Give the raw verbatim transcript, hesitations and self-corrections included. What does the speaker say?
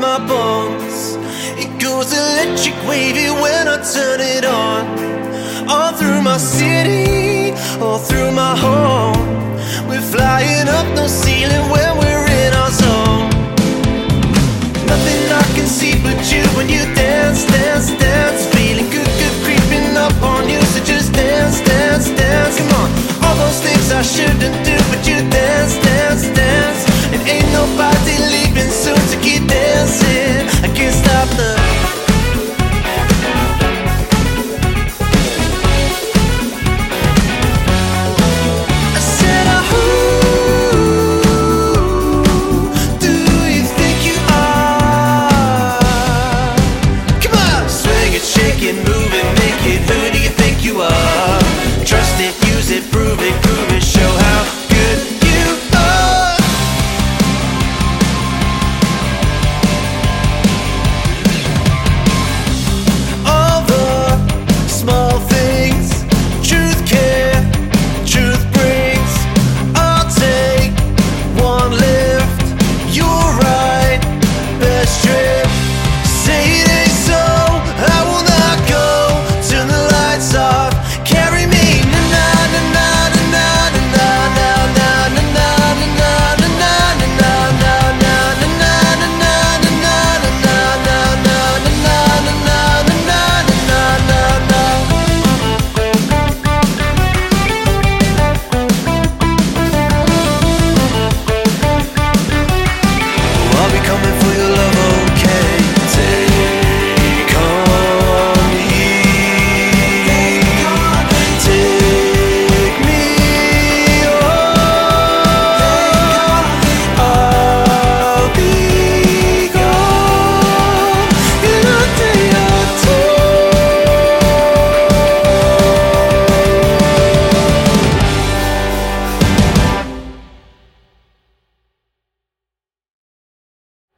my bones. It goes electric wavy when I turn it on. All through my city, all through my home. We're flying up no ceiling when we're in our zone. Nothing I can see but you when you dance, dance, dance. Feeling good, good creeping up on you. So just dance, dance, dance. Come on, all those things I shouldn't do, but you dance, dance, dance. And ain't nobody